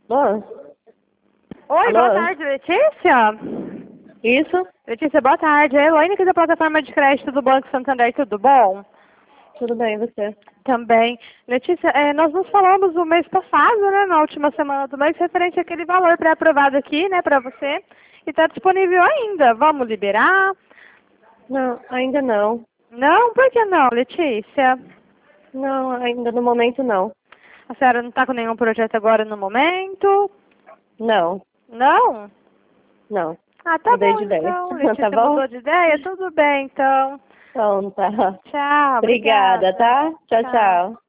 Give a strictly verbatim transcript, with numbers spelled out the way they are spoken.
Alô? Oi, Alô? boa tarde, Letícia. Isso? Letícia, boa tarde. É a Elaine aqui da plataforma de crédito do Banco Santander, tudo bom? Tudo bem, você? Também. Letícia, é, nós nos falamos no mês passado, né, na última semana do mês, referente àquele valor pré-aprovado aqui, né, para você, e está disponível ainda. Vamos liberar? Não, ainda não. Não? Por que não, Letícia? Não, ainda no momento não. A senhora não está com nenhum projeto agora no momento? Não, Não? não. Ah, tá Mudei bom de ideia. então. Tá Letícia bom? mudou de ideia? Tudo bem, então. Então tá. Tchau, Obrigada, obrigada. tá? Tchau, Tchau. tchau.